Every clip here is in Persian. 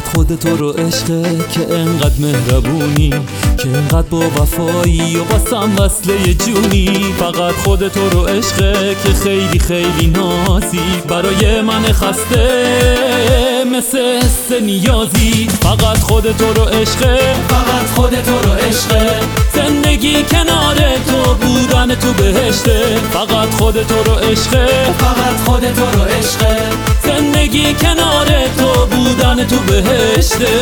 خود تو رو عشقه که انقدر مهربونی، که انقدر با وفایی و باسم وصله جونی. فقط خود تو رو عشقه که خیلی خیلی نازی، برای من خسته مثل حس نیازی. فقط خود تو رو عشقه، فقط خود تو رو عشقه، زندگی کنار تو بودن تو بهشته. فقط خود تو رو عشقه، فقط خود تو رو عشقه، زندگی کنار تو بودن تو بهشته.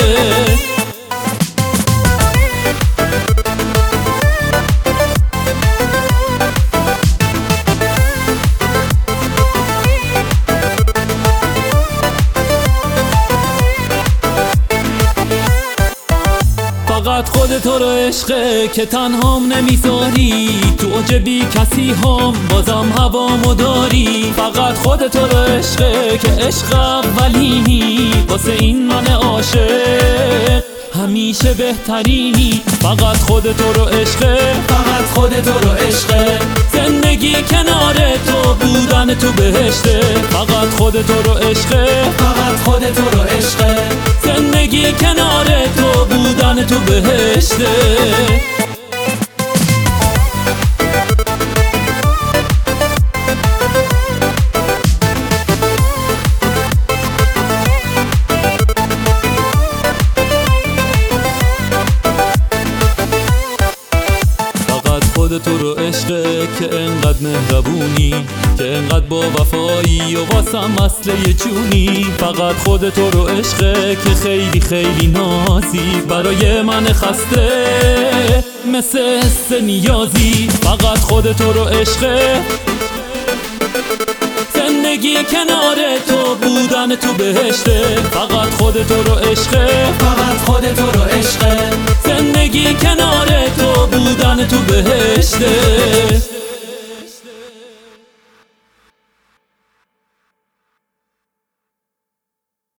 فقط خود تو رو عشقه که تنهام نمیذاری، تو عجبی کسی هم بازم هوامو داری. فقط خود تو رو عشقه که عشق اولینی، واسه این من عاشق همیشه بهترینی. فقط خود تو رو عشقه، فقط خود تو رو عشقه، زندگی کنار تو بودن تو بهشته. فقط خود تو رو عشقه، فقط خود تو رو عشقه، زندگی کنار تو بودن تو بهشته. خود تو رو عشقه که انقدر مهربونی، که انقدر با وفایی و واسم وصله جونی. فقط خود تو رو عشقه که خیلی خیلی نازی، برای من خسته مثل حس نیازی. فقط خود تو رو عشقه، زندگی کنار تو بودن تو بهشته. فقط خود تو رو عشقه، فقط خود تو رو عشقه، زندگی کنار تو بودن تو بهشته.